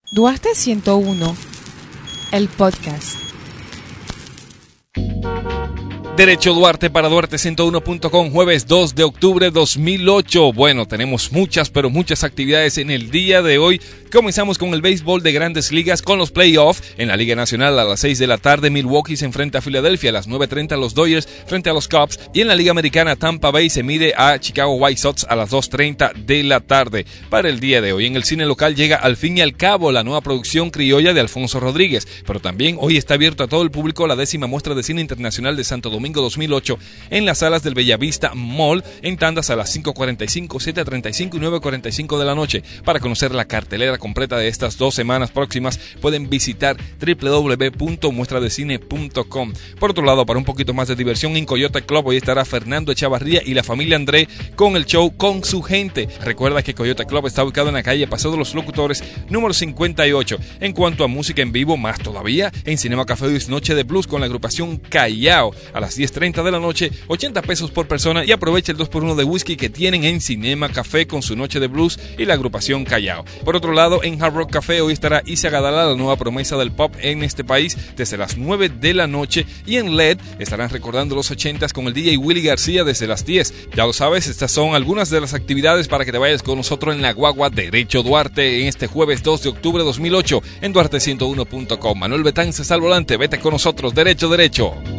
Duarte 101, el podcast. Derecho Duarte para Duarte101.com, jueves 2 de octubre 2008. Bueno, tenemos muchas actividades en el día de hoy. Comenzamos con el béisbol de Grandes Ligas con los playoffs. En la Liga Nacional a las 6 de la tarde, Milwaukee se enfrenta a Filadelfia. A las 9:30 los Dodgers frente a los Cubs. Y en la Liga Americana, Tampa Bay se mide a Chicago White Sox a las 2:30 de la tarde. Para el día de hoy, en el cine local llega Al fin y al cabo la nueva producción criolla de Alfonso Rodríguez. Pero también hoy está abierto a todo el público la 10ª muestra de cine internacional de Santo Domingo 2008 en las salas del Bellavista Mall en tandas a las 5:45, 7:35 y 9:45 de la noche. Para conocer la cartelera completa de estas 2 semanas próximas pueden visitar www.muestradecine.com. Por otro lado, para un poquito más de diversión en Coyote Club hoy estará Fernando Echavarría y la familia André con el show Con su gente. Recuerda que Coyote Club está ubicado en la calle Paseo de los Locutores número 58. En cuanto a música en vivo, más todavía, en Cinema Café hoy es Noche de Blues con la agrupación Callao a las 10:30 de la noche, 80 pesos por persona, y aprovecha el 2x1 de whisky que tienen en Cinema Café con su Noche de Blues y la agrupación Callao. Por otro lado, en Hard Rock Café hoy estará Isa Gadala, la nueva promesa del pop en este país, desde las 9 de la noche, y en LED estarán recordando los 80s con el DJ Willy García desde las 10. Ya lo sabes, estas son algunas de las actividades para que te vayas con nosotros en la guagua Derecho Duarte en este jueves 2 de octubre de 2008 en Duarte101.com. Manuel Betances al volante, vete con nosotros, derecho.